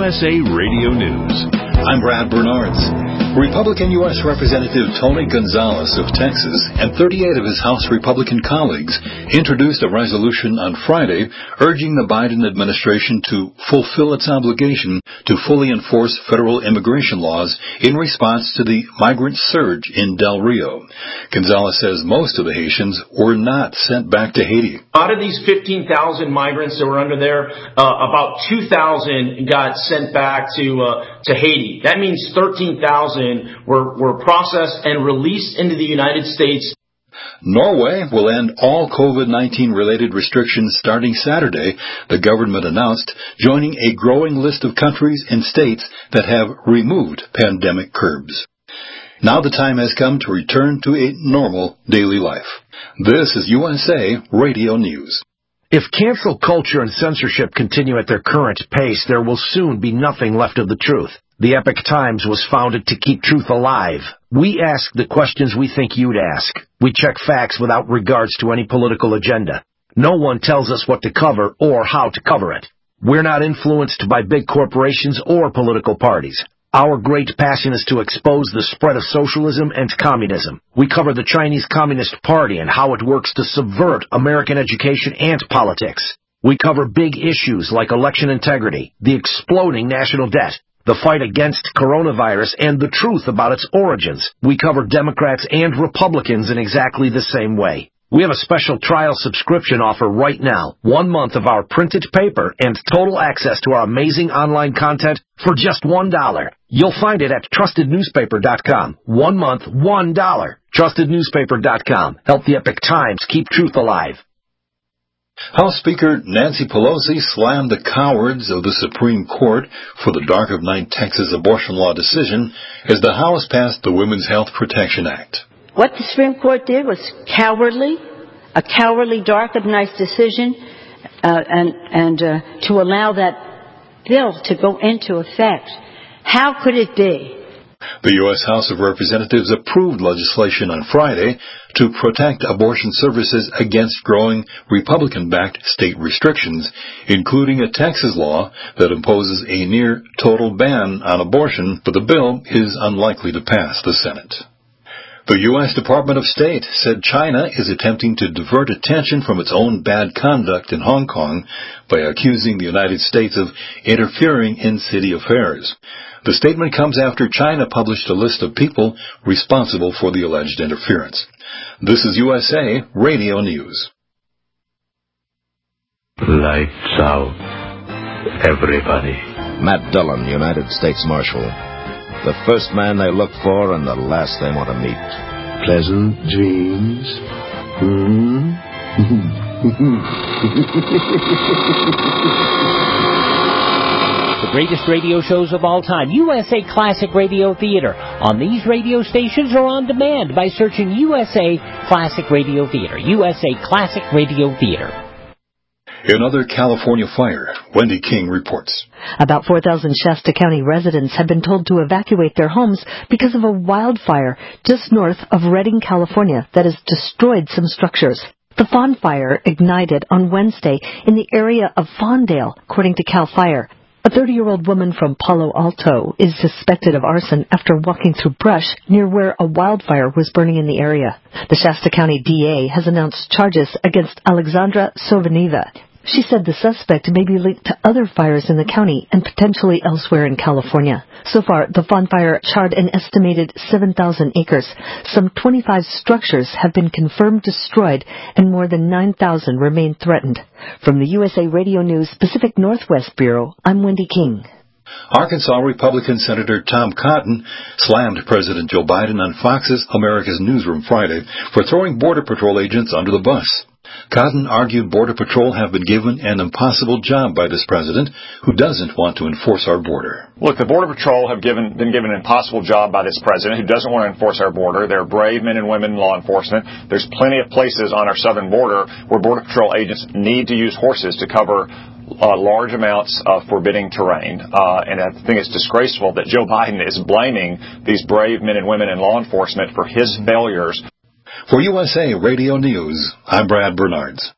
USA Radio News. I'm Brad Bernards. Republican U.S. Representative Tony Gonzalez of Texas and 38 of his House Republican colleagues introduced a resolution on Friday urging the Biden administration to fulfill its obligation to fully enforce federal immigration laws in response to the migrant surge in Del Rio. Gonzalez says most of the Haitians were not sent back to Haiti. Out of these 15,000 migrants that were under there, about 2,000 got sent back to Haiti. That means 13,000 were processed and released into the United States. Norway will end all COVID-19 related restrictions starting Saturday, the government announced, joining a growing list of countries and states that have removed pandemic curbs. Now the time has come to return to a normal daily life. This is USA Radio News. If cancel culture and censorship continue at their current pace, there will soon be nothing left of the truth. The Epoch Times was founded to keep truth alive. We ask the questions we think you'd ask. We check facts without regards to any political agenda. No one tells us what to cover or how to cover it. We're not influenced by big corporations or political parties. Our great passion is to expose the spread of socialism and communism. We cover the Chinese Communist Party and how it works to subvert American education and politics. We cover big issues like election integrity, the exploding national debt, the fight against coronavirus, and the truth about its origins. We cover Democrats and Republicans in exactly the same way. We have a special trial subscription offer right now. 1 month of our printed paper and total access to our amazing online content for just $1. You'll find it at TrustedNewspaper.com. 1 month, $1. TrustedNewspaper.com. Help the Epoch Times keep truth alive. House Speaker Nancy Pelosi slammed the cowards of the Supreme Court for the dark of night Texas abortion law decision as the House passed the Women's Health Protection Act. What the Supreme Court did was cowardly, a cowardly dark of night decision, and to allow that bill to go into effect. How could it be? The U.S. House of Representatives approved legislation on Friday to protect abortion services against growing Republican-backed state restrictions, including a Texas law that imposes a near-total ban on abortion, but the bill is unlikely to pass the Senate. The U.S. Department of State said China is attempting to divert attention from its own bad conduct in Hong Kong by accusing the United States of interfering in city affairs. The statement comes after China published a list of people responsible for the alleged interference. This is USA Radio News. Lights out, everybody. Matt Dillon, United States Marshal. The first man they look for and the last they want to meet. Pleasant dreams. The greatest radio shows of all time, USA Classic Radio Theater, on these radio stations or on demand by searching USA Classic Radio Theater. USA Classic Radio Theater. Another California fire. Wendy King reports. About 4,000 Shasta County residents have been told to evacuate their homes because of a wildfire just north of Redding, California, that has destroyed some structures. The Fawn Fire ignited on Wednesday in the area of Fawndale, according to CAL FIRE. A 30-year-old woman from Palo Alto is suspected of arson after walking through brush near where a wildfire was burning in the area. The Shasta County DA has announced charges against Alexandra Sovaneva. She said the suspect may be linked to other fires in the county and potentially elsewhere in California. So far, the Fawn Fire charred an estimated 7,000 acres. Some 25 structures have been confirmed destroyed, and more than 9,000 remain threatened. From the USA Radio News Pacific Northwest Bureau, I'm Wendy King. Arkansas Republican Senator Tom Cotton slammed President Joe Biden on Fox's America's Newsroom Friday for throwing Border Patrol agents under the bus. Cotton argued Border Patrol have been given an impossible job by this president who doesn't want to enforce our border. Look, the Border Patrol have been given an impossible job by this president who doesn't want to enforce our border. They're brave men and women in law enforcement. There's plenty of places on our southern border where Border Patrol agents need to use horses to cover large amounts of forbidding terrain. And I think it's disgraceful that Joe Biden is blaming these brave men and women in law enforcement for his failures. For USA Radio News, I'm Brad Bernards.